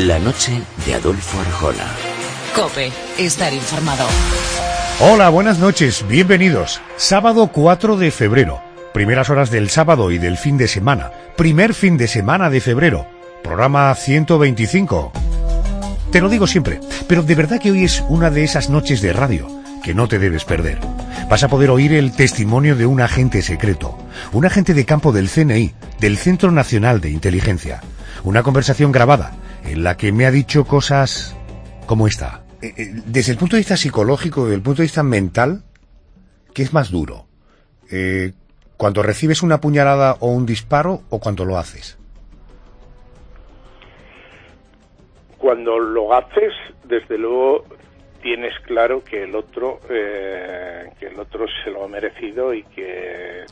La noche de Adolfo Arjona. COPE, estar informado. Hola, buenas noches, bienvenidos. Sábado 4 de febrero. Primeras horas del sábado y del fin de semana. Primer fin de semana de febrero. Programa 125. Te lo digo siempre, pero de verdad que hoy es una de esas noches de radio que no te debes perder. Vas a poder oír el testimonio de un agente secreto, un agente de campo del CNI, del Centro Nacional de Inteligencia. Una conversación grabada en la que me ha dicho cosas como esta. Desde el punto de vista psicológico, desde el punto de vista mental, ¿qué es más duro? ¿Cuando recibes una puñalada o un disparo o cuando lo haces? Cuando lo haces, desde luego tienes claro que el otro se lo ha merecido y que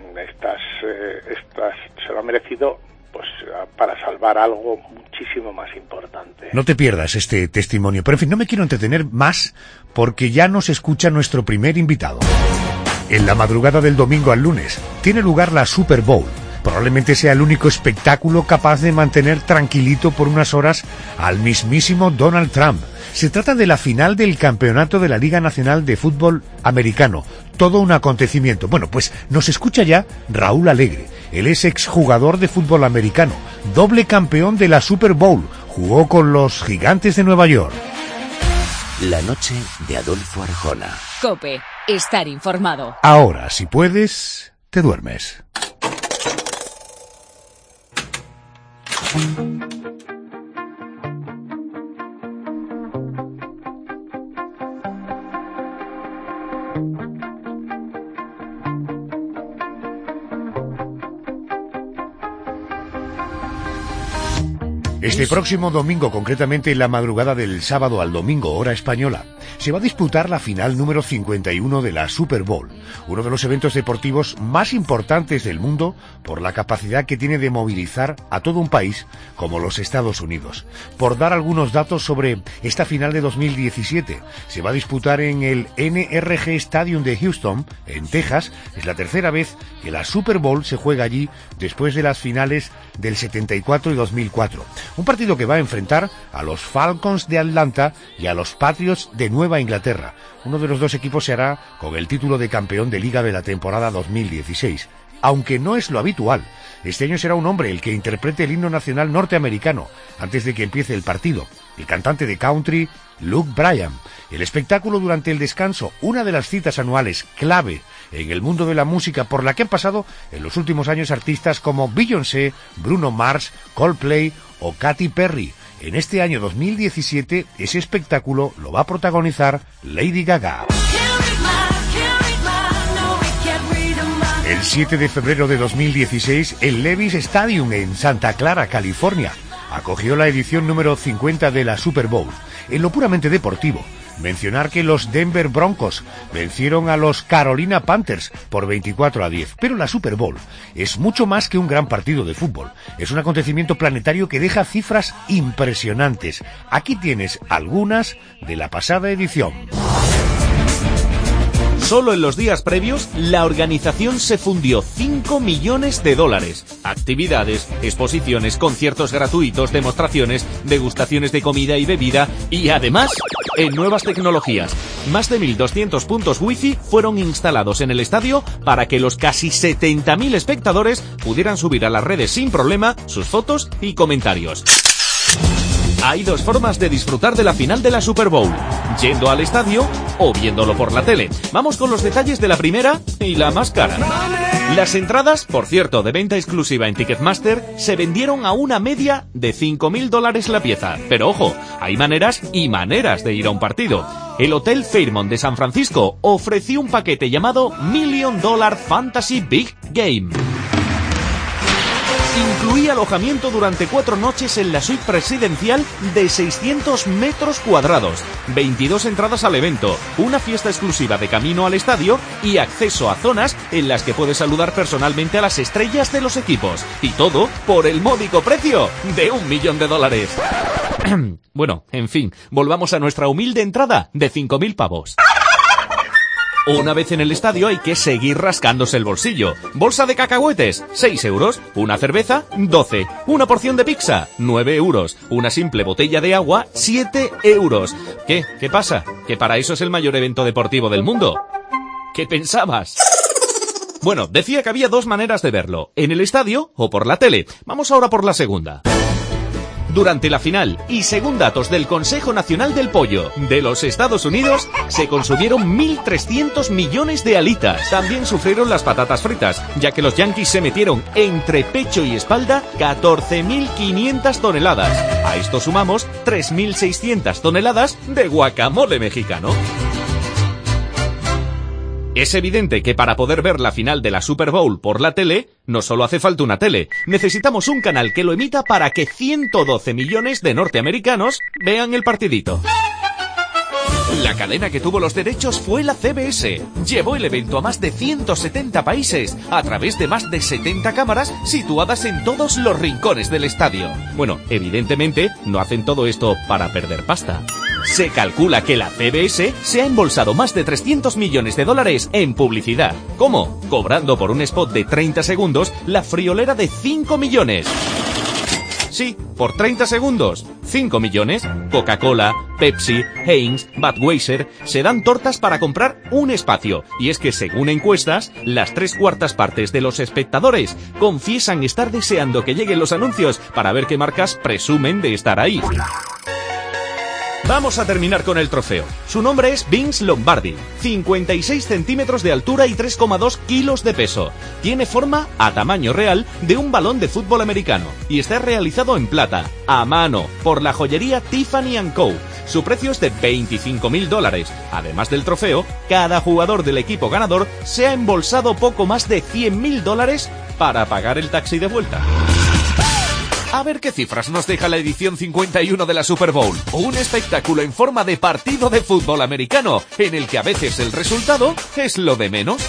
se lo ha merecido pues para salvar algo muchísimo más importante. No te pierdas este testimonio, pero en fin, no me quiero entretener más porque ya nos escucha nuestro primer invitado. En la madrugada del domingo al lunes tiene lugar la Super Bowl. Probablemente sea el único espectáculo capaz de mantener tranquilito por unas horas al mismísimo Donald Trump. Se trata de la final del campeonato de la Liga Nacional de Fútbol Americano. Todo un acontecimiento. Bueno, pues nos escucha ya Raúl Alegre. Él es exjugador de fútbol americano, doble campeón de la Super Bowl. Jugó con los Gigantes de Nueva York. La noche de Adolfo Arjona. COPE, estar informado. Ahora, si puedes, te duermes. Este próximo domingo, concretamente en la madrugada del sábado al domingo, hora española, se va a disputar la final número 51 de la Super Bowl, uno de los eventos deportivos más importantes del mundo por la capacidad que tiene de movilizar a todo un país como los Estados Unidos. Por dar algunos datos sobre esta final de 2017, se va a disputar en el NRG Stadium de Houston, en Texas. Es la tercera vez que la Super Bowl se juega allí después de las finales del 74 y 2004. Un partido que va a enfrentar a los Falcons de Atlanta y a los Patriots de Nueva Inglaterra. Uno de los dos equipos se hará con el título de campeón de liga de la temporada 2016. Aunque no es lo habitual, este año será un hombre el que interprete el himno nacional norteamericano antes de que empiece el partido. El cantante de country, Luke Bryan. El espectáculo durante el descanso, una de las citas anuales clave en el mundo de la música por la que han pasado en los últimos años artistas como Beyoncé, Bruno Mars, Coldplay o Katy Perry. En este año 2017, ese espectáculo lo va a protagonizar Lady Gaga. El 7 de febrero de 2016, el Levi's Stadium en Santa Clara, California, acogió la edición número 50 de la Super Bowl. En lo puramente deportivo, mencionar que los Denver Broncos vencieron a los Carolina Panthers por 24-10. Pero la Super Bowl es mucho más que un gran partido de fútbol. Es un acontecimiento planetario que deja cifras impresionantes. Aquí tienes algunas de la pasada edición. Solo en los días previos, la organización se fundió $5 millones. Actividades, exposiciones, conciertos gratuitos, demostraciones, degustaciones de comida y bebida y además, en nuevas tecnologías. Más de 1.200 puntos wifi fueron instalados en el estadio para que los casi 70.000 espectadores pudieran subir a las redes sin problema sus fotos y comentarios. Hay dos formas de disfrutar de la final de la Super Bowl: yendo al estadio o viéndolo por la tele. Vamos con los detalles de la primera y la más cara. Las entradas, por cierto, de venta exclusiva en Ticketmaster, se vendieron a una media de $5.000 la pieza. Pero ojo, hay maneras y maneras de ir a un partido. El Hotel Fairmont de San Francisco ofreció un paquete llamado $1 Million Fantasy Big Game. Incluía alojamiento durante 4 noches en la suite presidencial de 600 metros cuadrados, 22 entradas al evento, una fiesta exclusiva de camino al estadio y acceso a zonas en las que puedes saludar personalmente a las estrellas de los equipos. Y todo por el módico precio de $1 millón. Bueno, en fin, volvamos a nuestra humilde entrada de 5.000 pavos. Una vez en el estadio hay que seguir rascándose el bolsillo. Bolsa de cacahuetes, 6 euros. Una cerveza, 12. Una porción de pizza, 9 euros. Una simple botella de agua, 7 euros. ¿Qué? ¿Qué pasa? ¿Que para eso es el mayor evento deportivo del mundo? ¿Qué pensabas? Bueno, decía que había dos maneras de verlo, en el estadio o por la tele. Vamos ahora por la segunda. Durante la final, y según datos del Consejo Nacional del Pollo de los Estados Unidos, se consumieron 1.300 millones de alitas. También sufrieron las patatas fritas, ya que los Yankees se metieron entre pecho y espalda 14.500 toneladas. A esto sumamos 3.600 toneladas de guacamole mexicano. Es evidente que para poder ver la final de la Super Bowl por la tele, no solo hace falta una tele, necesitamos un canal que lo emita para que 112 millones de norteamericanos vean el partidito. La cadena que tuvo los derechos fue la CBS. Llevó el evento a más de 170 países, a través de más de 70 cámaras situadas en todos los rincones del estadio. Bueno, evidentemente, no hacen todo esto para perder pasta. Se calcula que la CBS se ha embolsado más de 300 millones de dólares en publicidad. ¿Cómo? Cobrando por un spot de 30 segundos la friolera de 5 millones. Sí, por 30 segundos. 5 millones. Coca-Cola, Pepsi, Heinz, Budweiser se dan tortas para comprar un espacio. Y es que según encuestas, las 3/4 partes de los espectadores confiesan estar deseando que lleguen los anuncios para ver qué marcas presumen de estar ahí. Vamos a terminar con el trofeo. Su nombre es Vince Lombardi. 56 centímetros de altura y 3,2 kilos de peso. Tiene forma a tamaño real de un balón de fútbol americano y está realizado en plata, a mano, por la joyería Tiffany & Co. Su precio es de $25.000. Además del trofeo, cada jugador del equipo ganador se ha embolsado poco más de $100.000 para pagar el taxi de vuelta. A ver qué cifras nos deja la edición 51 de la Super Bowl. Un espectáculo en forma de partido de fútbol americano, en el que a veces el resultado es lo de menos.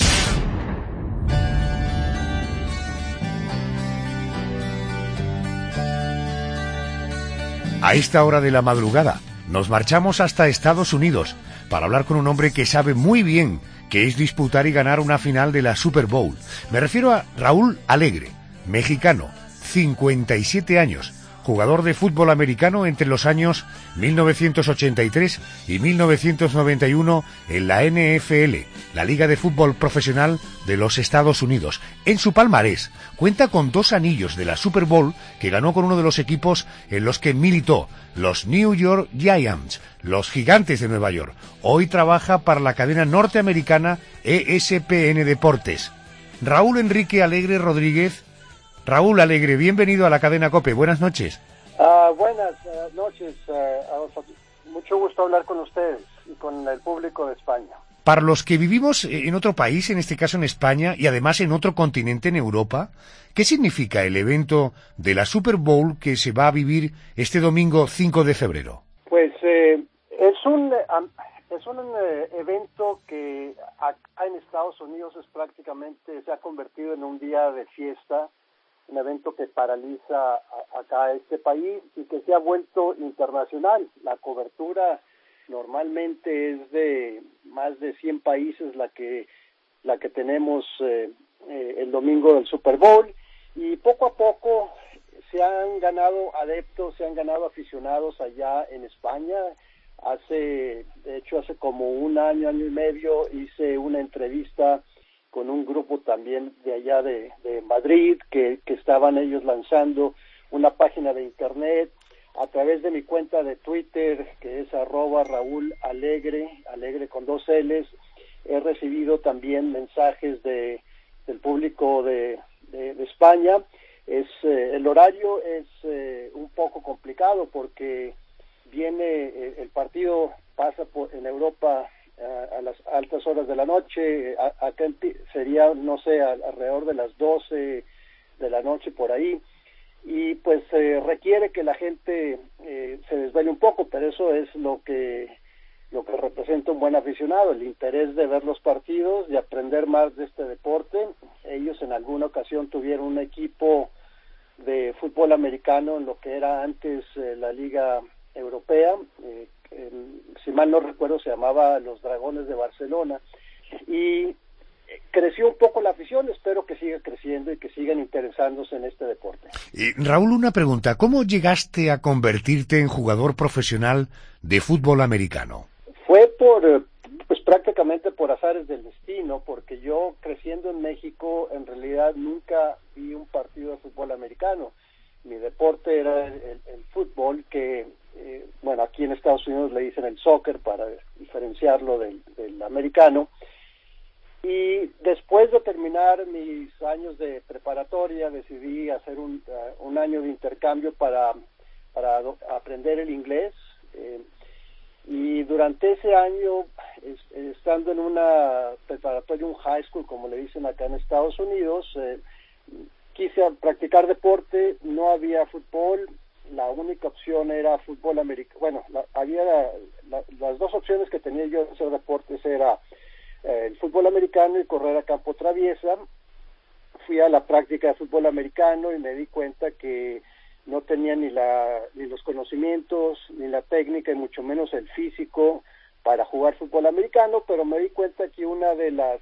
A esta hora de la madrugada, nos marchamos hasta Estados Unidos para hablar con un hombre que sabe muy bien qué es disputar y ganar una final de la Super Bowl. Me refiero a Raúl Alegre, mexicano, 57 años, jugador de fútbol americano entre los años 1983 y 1991 en la NFL, la Liga de Fútbol Profesional de los Estados Unidos. En su palmarés cuenta con 2 anillos de la Super Bowl que ganó con uno de los equipos en los que militó, los New York Giants, los Gigantes de Nueva York. Hoy trabaja para la cadena norteamericana ESPN Deportes. Raúl Enrique Alegre Rodríguez. Raúl Alegre, bienvenido a la cadena COPE. Buenas noches. Buenas noches, Adolfo. Mucho gusto hablar con ustedes y con el público de España. Para los que vivimos en otro país, en este caso en España, y además en otro continente, en Europa, ¿qué significa el evento de la Super Bowl que se va a vivir este domingo 5 de febrero? Pues es un evento que acá en Estados Unidos se ha convertido en un día de fiesta, un evento que paraliza acá a este país y que se ha vuelto internacional. La cobertura normalmente es de más de 100 países la que tenemos el domingo del Super Bowl, y poco a poco se han ganado adeptos, se han ganado aficionados allá en España. Hace como un año y medio hice una entrevista con un grupo también de allá de Madrid, que estaban ellos lanzando una página de internet. A través de mi cuenta de Twitter, que es @Raúl Alegre, Alegre con 2 L's, he recibido también mensajes del público de España. El horario es un poco complicado porque el partido pasa en Europa a las altas horas de la noche. Acá sería, no sé, alrededor de las 12 de la noche por ahí, y pues requiere que la gente se desvele un poco, pero eso es lo que representa un buen aficionado, el interés de ver los partidos, de aprender más de este deporte. Ellos en alguna ocasión tuvieron un equipo de fútbol americano en lo que era antes la Liga Europea, si mal no recuerdo se llamaba los Dragones de Barcelona, y creció un poco la afición. Espero que siga creciendo y que sigan interesándose en este deporte. Raúl, una pregunta. ¿Cómo llegaste a convertirte en jugador profesional de fútbol americano? Fue pues prácticamente por azares del destino, porque yo creciendo en México en realidad nunca vi un partido de fútbol americano. Mi deporte era el fútbol, que bueno, aquí en Estados Unidos le dicen el soccer para diferenciarlo del americano. Y después de terminar mis años de preparatoria decidí hacer un año de intercambio para aprender el inglés. Y durante ese año, estando en una preparatoria, un high school, como le dicen acá en Estados Unidos, quise practicar deporte. No había fútbol, la única opción era fútbol americano. Bueno, las dos opciones que tenía yo de hacer deportes era el fútbol americano y correr a campo traviesa. Fui a la práctica de fútbol americano y me di cuenta que no tenía ni los conocimientos, ni la técnica, y mucho menos el físico para jugar fútbol americano, pero me di cuenta que una de las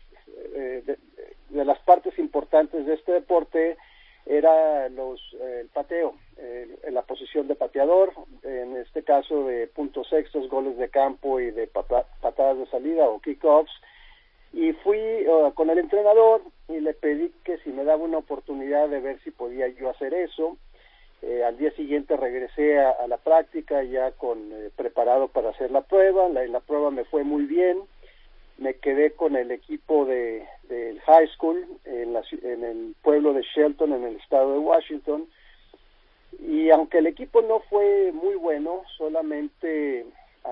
partes importantes de este deporte era el pateo, la posición de pateador, en este caso de puntos extras, goles de campo y de patadas de salida o kickoffs. Y fui con el entrenador y le pedí que si me daba una oportunidad de ver si podía yo hacer eso. Al día siguiente regresé a la práctica ya preparado para hacer la prueba. La prueba me fue muy bien. Me quedé con el equipo del high school en el pueblo de Shelton, en el estado de Washington. Y aunque el equipo no fue muy bueno, solamente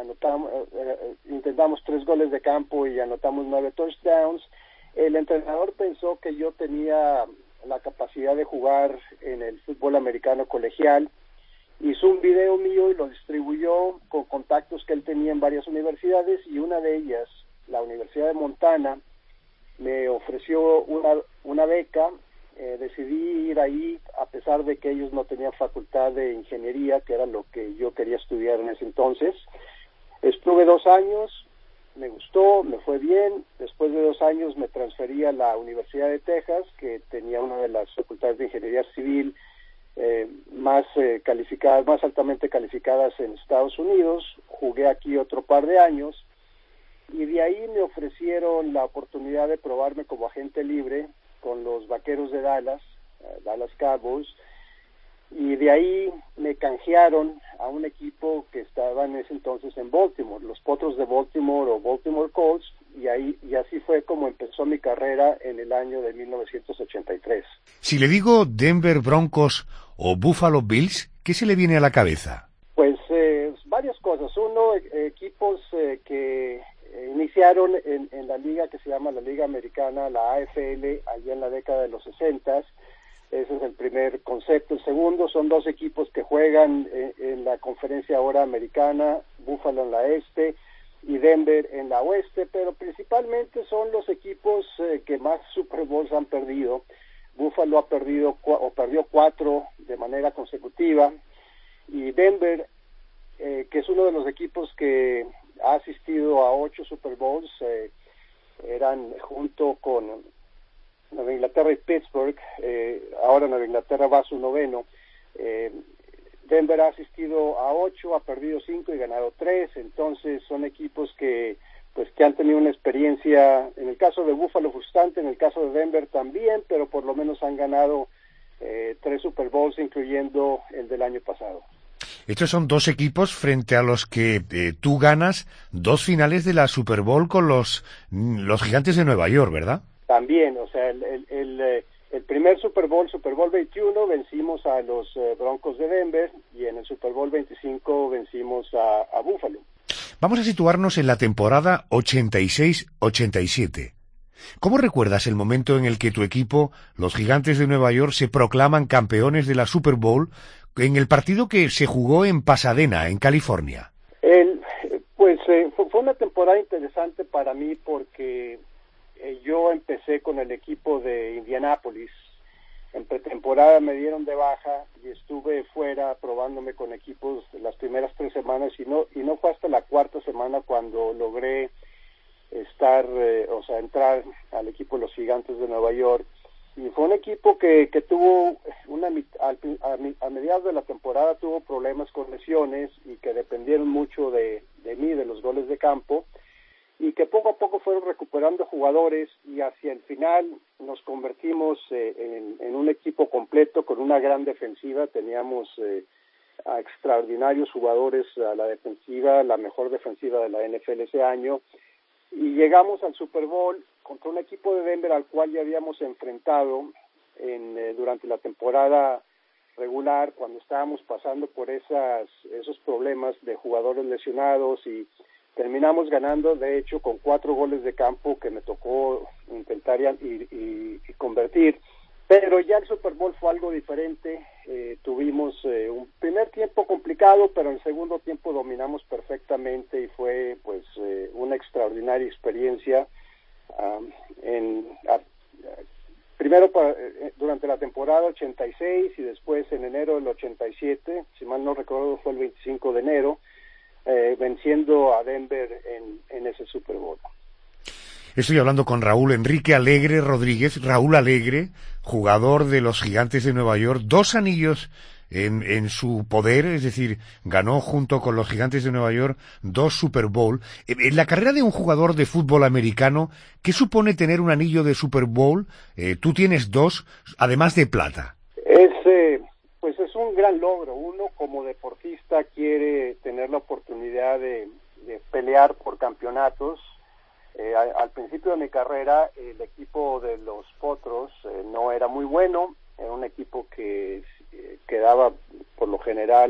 intentamos 3 goles de campo y anotamos 9 touchdowns. El entrenador pensó que yo tenía la capacidad de jugar en el fútbol americano colegial. Hizo un video mío y lo distribuyó con contactos que él tenía en varias universidades, y una de ellas, la Universidad de Montana, me ofreció una beca. Decidí ir ahí a pesar de que ellos no tenían facultad de ingeniería, que era lo que yo quería estudiar en ese entonces. Estuve 2 años, me gustó, me fue bien. Después de 2 años me transferí a la Universidad de Texas, que tenía una de las facultades de ingeniería civil más altamente calificadas en Estados Unidos. Jugué aquí otro par de años y de ahí me ofrecieron la oportunidad de probarme como agente libre con los Vaqueros de Dallas Cowboys, y de ahí me canjearon a un equipo que estaba en ese entonces en Baltimore, los Potros de Baltimore o Baltimore Colts, y así fue como empezó mi carrera en el año de 1983. Si le digo Denver Broncos o Buffalo Bills, ¿qué se le viene a la cabeza? Pues varias cosas. Uno, equipos que iniciaron en la liga que se llama la Liga Americana, la AFL, allá en la década de los 60. Ese es el primer concepto. El segundo, son 2 equipos que juegan en la conferencia ahora americana, Buffalo en la este y Denver en la oeste, pero principalmente son los equipos que más Super Bowls han perdido. Buffalo perdió 4 de manera consecutiva, y Denver, que es uno de los equipos que ha asistido a 8 Super Bowls, eran junto con Nueva Inglaterra y Pittsburgh. Ahora Nueva Inglaterra va a su 9º. Denver ha asistido a 8, ha perdido 5 y ganado 3. Entonces son equipos que han tenido una experiencia, en el caso de Buffalo frustrante, en el caso de Denver también, pero por lo menos han ganado 3 Super Bowls, incluyendo el del año pasado. Estos son 2 equipos frente a los que tú ganas 2 finales de la Super Bowl con los Gigantes de Nueva York, ¿verdad? También, o sea, el primer Super Bowl 21, vencimos a los Broncos de Denver, y en el Super Bowl 25 vencimos a Buffalo. Vamos a situarnos en la temporada 86-87. ¿Cómo recuerdas el momento en el que tu equipo, los Gigantes de Nueva York, se proclaman campeones de la Super Bowl en el partido que se jugó en Pasadena, en California? Fue una temporada interesante para mí porque yo empecé con el equipo de Indianápolis. En pretemporada me dieron de baja y estuve fuera probándome con equipos las primeras 3 semanas, y no fue hasta la 4ª semana cuando logré entrar al equipo de los Gigantes de Nueva York. Y fue un equipo que tuvo a mediados de la temporada tuvo problemas con lesiones y que dependieron mucho de mí, de los goles de campo, y que poco a poco fueron recuperando jugadores, y hacia el final nos convertimos en un equipo completo con una gran defensiva. Teníamos a extraordinarios jugadores a la defensiva, la mejor defensiva de la NFL ese año, y llegamos al Super Bowl contra un equipo de Denver al cual ya habíamos enfrentado durante la temporada regular, cuando estábamos pasando por esos problemas de jugadores lesionados, y terminamos ganando, de hecho, con 4 goles de campo que me tocó intentar y convertir. Pero ya el Super Bowl fue algo diferente. Tuvimos un primer tiempo complicado, pero el segundo tiempo dominamos perfectamente y fue pues una extraordinaria experiencia. Primero durante la temporada 86 y después en enero del 87, si mal no recuerdo fue el 25 de enero, venciendo a Denver en ese Super Bowl. Estoy hablando con Raúl Enrique Alegre Rodríguez, Raúl Alegre, jugador de los Gigantes de Nueva York, 2 anillos en su poder, es decir, ganó junto con los Gigantes de Nueva York 2 Super Bowl. En la carrera de un jugador de fútbol americano, ¿qué supone tener un anillo de Super Bowl? Tú tienes 2, además de plata. Pues es un gran logro. Uno como deportista quiere tener la oportunidad de pelear por campeonatos. Al principio de mi carrera, el equipo de los Potros no era muy bueno. Era un equipo que quedaba por lo general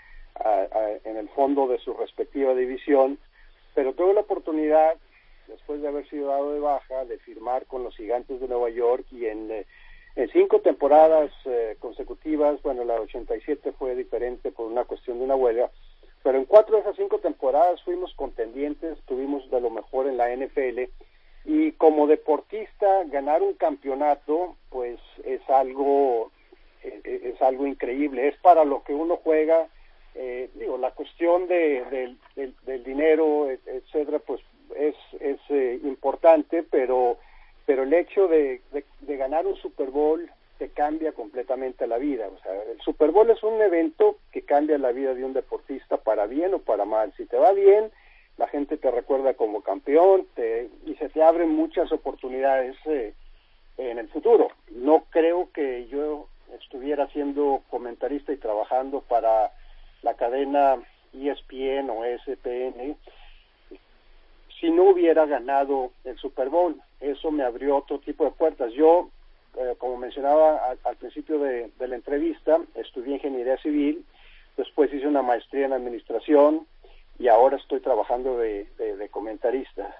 en el fondo de su respectiva división, pero tuve la oportunidad, después de haber sido dado de baja, de firmar con los Gigantes de Nueva York, y en 5 temporadas consecutivas, bueno, la 87 fue diferente por una cuestión de una huelga, pero en 4 de esas 5 temporadas fuimos contendientes, tuvimos de lo mejor en la NFL, y como deportista ganar un campeonato pues es algo increíble, es para lo que uno juega. La cuestión del dinero, etcétera, pues es importante, pero el hecho de ganar un Super Bowl te cambia completamente la vida. O sea, el Super Bowl es un evento que cambia la vida de un deportista para bien o para mal. Si te va bien, la gente te recuerda como campeón y se te abren muchas oportunidades en el futuro. No creo que yo estuviera siendo comentarista y trabajando para la cadena ESPN o ESPN si no hubiera ganado el Super Bowl. Eso me abrió otro tipo de puertas. Yo, como mencionaba al principio de la entrevista, estudié ingeniería civil, después hice una maestría en administración y ahora estoy trabajando de comentarista.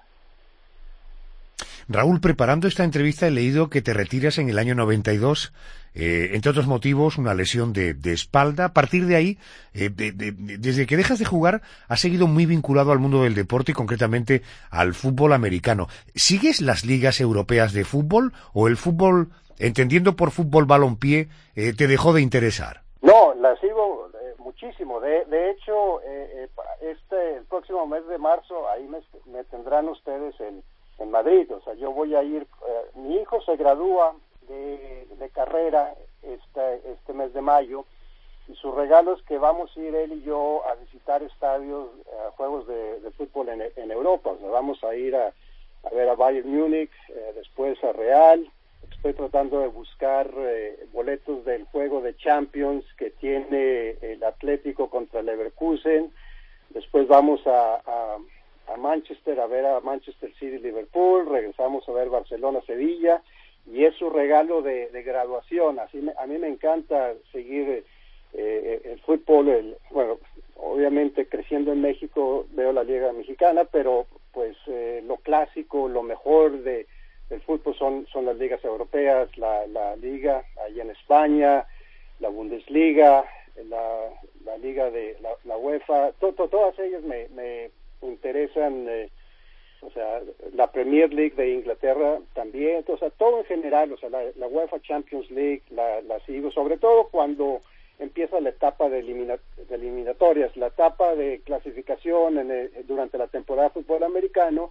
Raúl, preparando esta entrevista he leído que te retiras en el año 92, entre otros motivos, una lesión de espalda. A partir de ahí, desde que dejas de jugar, has seguido muy vinculado al mundo del deporte y concretamente al fútbol americano. ¿Sigues las ligas europeas de fútbol o el fútbol, entendiendo por fútbol balompié, te dejó de interesar? No, la sigo muchísimo. De hecho, el próximo mes de marzo, ahí me tendrán ustedes en Madrid. O sea, yo voy a ir, mi hijo se gradúa de carrera este mes de mayo, y su regalo es que vamos a ir él y yo a visitar estadios, juegos de fútbol en Europa. O sea, vamos a ir a ver a Bayern Múnich, después a Real. Estoy tratando de buscar boletos del juego de Champions que tiene el Atlético contra el Leverkusen. Después vamos a Manchester a ver a Manchester City Liverpool, regresamos a ver Barcelona Sevilla, y es su regalo de graduación. A mí me encanta seguir el fútbol. Obviamente creciendo en México veo la Liga Mexicana, pero pues lo clásico, lo mejor del fútbol son las ligas europeas, la liga ahí en España, la Bundesliga, la liga de la UEFA, todas ellas me interesan, o sea, la Premier League de Inglaterra también, o sea, todo en general, o sea, la UEFA Champions League la sigo, sobre todo cuando empieza la etapa de eliminatorias, la etapa de clasificación durante la temporada de fútbol americano.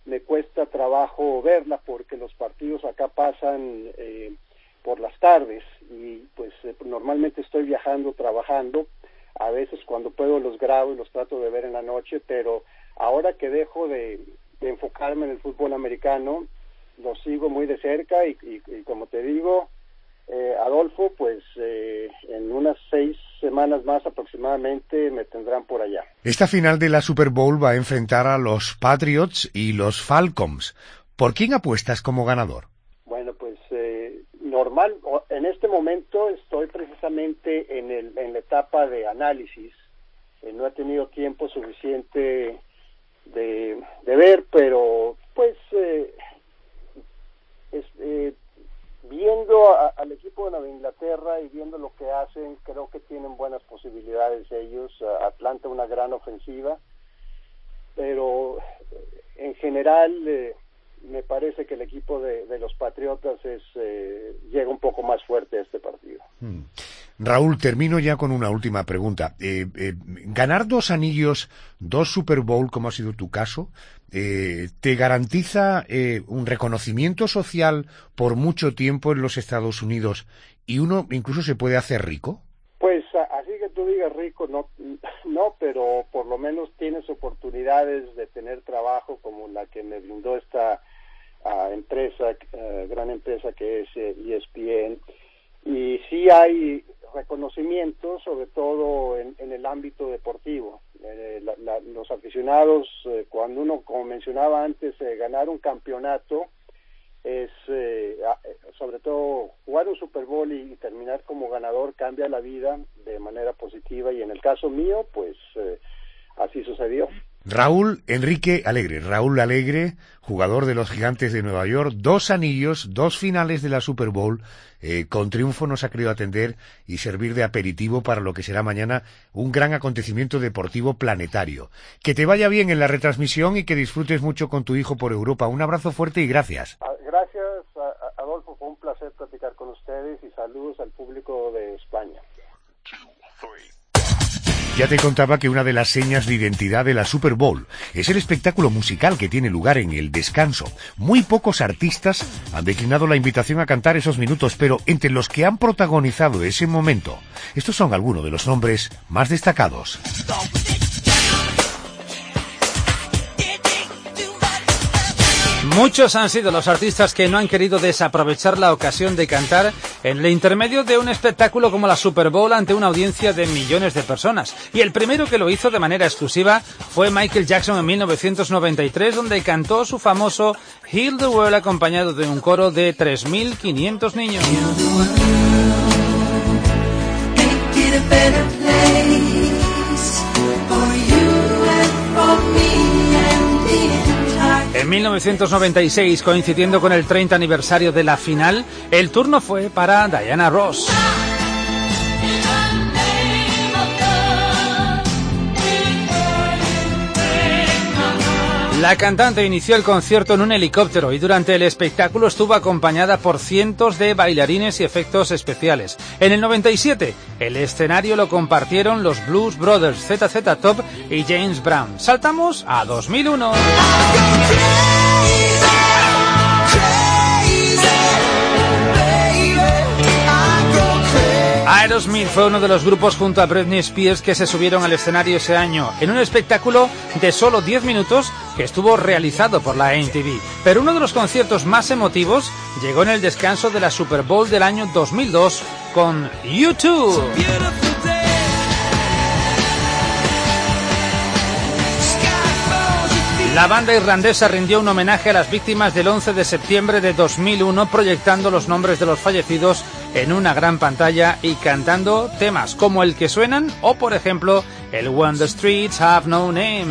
me cuesta trabajo verla porque los partidos acá pasan por las tardes y pues normalmente estoy viajando, trabajando. A veces cuando puedo los grabo y los trato de ver en la noche, pero ahora que dejo de enfocarme en el fútbol americano, lo sigo muy de cerca y como te digo, Adolfo, pues en unas 6 semanas más aproximadamente me tendrán por allá. Esta final de la Super Bowl va a enfrentar a los Patriots y los Falcons. ¿Por quién apuestas como ganador? Bueno, pues en este momento estoy precisamente en la etapa de análisis. No he tenido tiempo suficiente de ver, pero pues viendo al equipo de Nueva Inglaterra y viendo lo que hacen, creo que tienen buenas posibilidades ellos. Atlanta una gran ofensiva, pero en general me parece que el equipo de los Patriotas llega un poco más fuerte a este partido. Raúl, termino ya con una última pregunta. ¿Ganar 2 anillos, 2 Super Bowl, como ha sido tu caso, te garantiza un reconocimiento social por mucho tiempo en los Estados Unidos y uno incluso se puede hacer rico? Pues así que tú digas rico, no, pero por lo menos tienes oportunidades de tener trabajo como la que me brindó esta gran empresa que es ESPN, y sí hay reconocimiento, sobre todo en el ámbito deportivo. Los aficionados, cuando uno, como mencionaba antes, ganar un campeonato es, sobre todo jugar un Super Bowl y terminar como ganador cambia la vida de manera positiva, y en el caso mío, pues así sucedió. Raúl Alegre, jugador de los Gigantes de Nueva York, 2 anillos, 2 finales de la Super Bowl, con triunfo nos ha querido atender y servir de aperitivo para lo que será mañana un gran acontecimiento deportivo planetario. Que te vaya bien en la retransmisión y que disfrutes mucho con tu hijo por Europa. Un abrazo fuerte y gracias. Gracias, Adolfo, fue un placer platicar con ustedes y saludos al público de España. Ya te contaba que una de las señas de identidad de la Super Bowl es el espectáculo musical que tiene lugar en el descanso. Muy pocos artistas han declinado la invitación a cantar esos minutos, pero entre los que han protagonizado ese momento, estos son algunos de los nombres más destacados. Muchos han sido los artistas que no han querido desaprovechar la ocasión de cantar en el intermedio de un espectáculo como la Super Bowl ante una audiencia de millones de personas. Y el primero que lo hizo de manera exclusiva fue Michael Jackson en 1993, donde cantó su famoso Heal the World acompañado de un coro de 3.500 niños. En 1996, coincidiendo con el 30 aniversario de la final, el turno fue para Diana Ross. La cantante inició el concierto en un helicóptero y durante el espectáculo estuvo acompañada por cientos de bailarines y efectos especiales. En el 97, el escenario lo compartieron los Blues Brothers, ZZ Top y James Brown. Saltamos a 2001. Aerosmith fue uno de los grupos junto a Britney Spears que se subieron al escenario ese año en un espectáculo de solo 10 minutos que estuvo realizado por la MTV. Pero uno de los conciertos más emotivos llegó en el descanso de la Super Bowl del año 2002 con U2. La banda irlandesa rindió un homenaje a las víctimas del 11 de septiembre de 2001, proyectando los nombres de los fallecidos en una gran pantalla y cantando temas como el que suenan o, por ejemplo, el When the Streets Have No Name.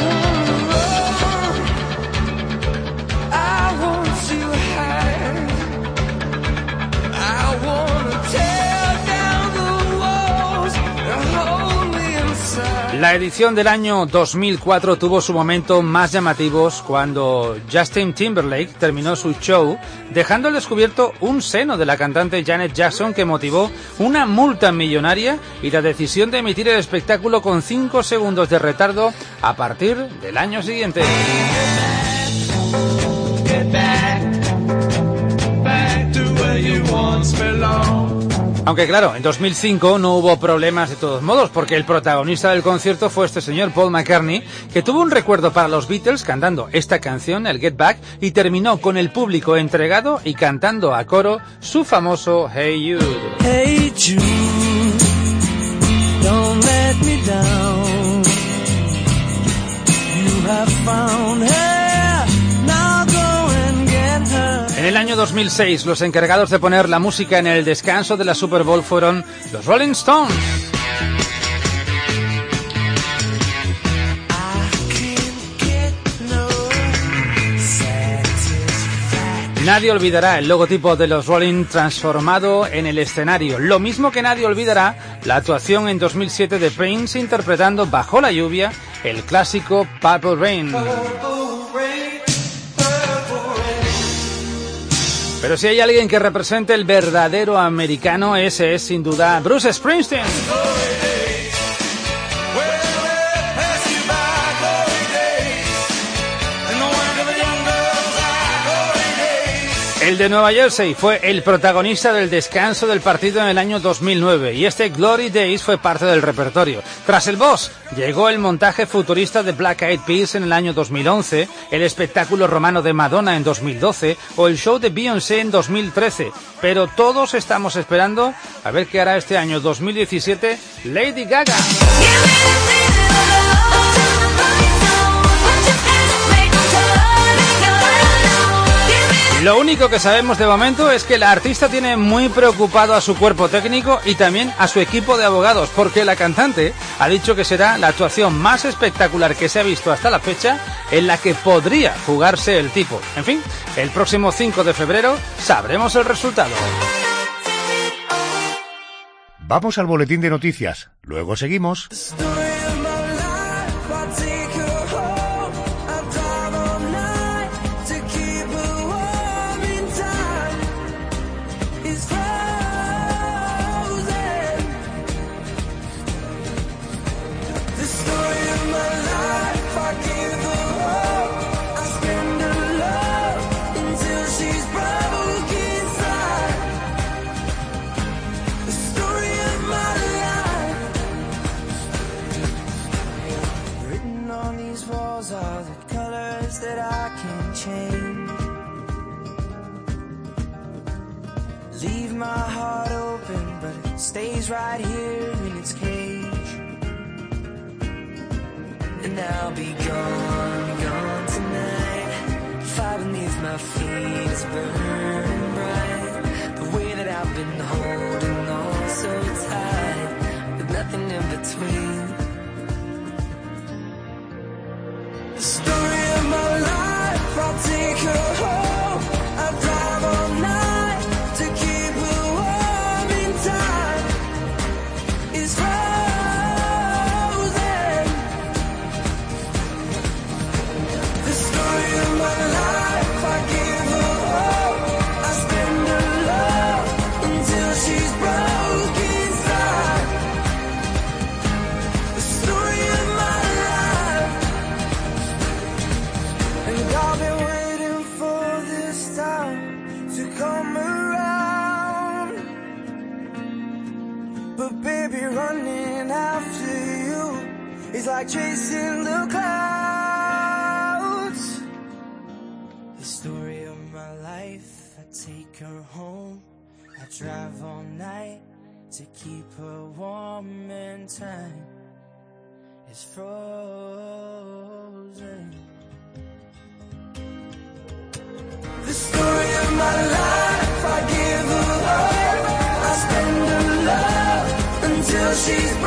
La edición del año 2004 tuvo su momento más llamativos cuando Justin Timberlake terminó su show dejando al descubierto un seno de la cantante Janet Jackson que motivó una multa millonaria y la decisión de emitir el espectáculo con 5 segundos de retardo a partir del año siguiente. Aunque claro, en 2005 no hubo problemas de todos modos, porque el protagonista del concierto fue este señor Paul McCartney, que tuvo un recuerdo para los Beatles cantando esta canción, el Get Back, y terminó con el público entregado y cantando a coro su famoso Hey Jude. Hey Jude, don't let me down. You have found her, now go and get her. En el año 2006, los encargados de poner la música en el descanso de la Super Bowl fueron los Rolling Stones. Nadie olvidará el logotipo de los Rolling transformado en el escenario. Lo mismo que nadie olvidará la actuación en 2007 de Prince interpretando bajo la lluvia el clásico Purple Rain. Pero si hay alguien que represente el verdadero americano, ese es sin duda Bruce Springsteen. El de Nueva Jersey fue el protagonista del descanso del partido en el año 2009 y este Glory Days fue parte del repertorio. Tras el boss, llegó el montaje futurista de Black Eyed Peas en el año 2011, el espectáculo romano de Madonna en 2012 o el show de Beyoncé en 2013. Pero todos estamos esperando a ver qué hará este año 2017 Lady Gaga. Lo único que sabemos de momento es que la artista tiene muy preocupado a su cuerpo técnico y también a su equipo de abogados, porque la cantante ha dicho que será la actuación más espectacular que se ha visto hasta la fecha en la que podría jugarse el tipo. En fin, el próximo 5 de febrero sabremos el resultado. Vamos al boletín de noticias, luego seguimos. Leave my heart open, but it stays right here in its cage. And I'll be gone, gone tonight. Fire beneath my feet is burning bright. The way that I've been holding on so tight, with nothing in between. The story of my life, I'll take her home. I'll drive all night to keep her warm in time. It's frozen. The story of my life, I give her hope. I spend her love until she's broke inside. The story of my life. And I've been waiting for this time to come around. But baby, running after you is like chasing the clouds. The story of my life, I take her home. I drive all night to keep her warm in time. It's frozen. The story of my life, I give her hope. I spend her love until she's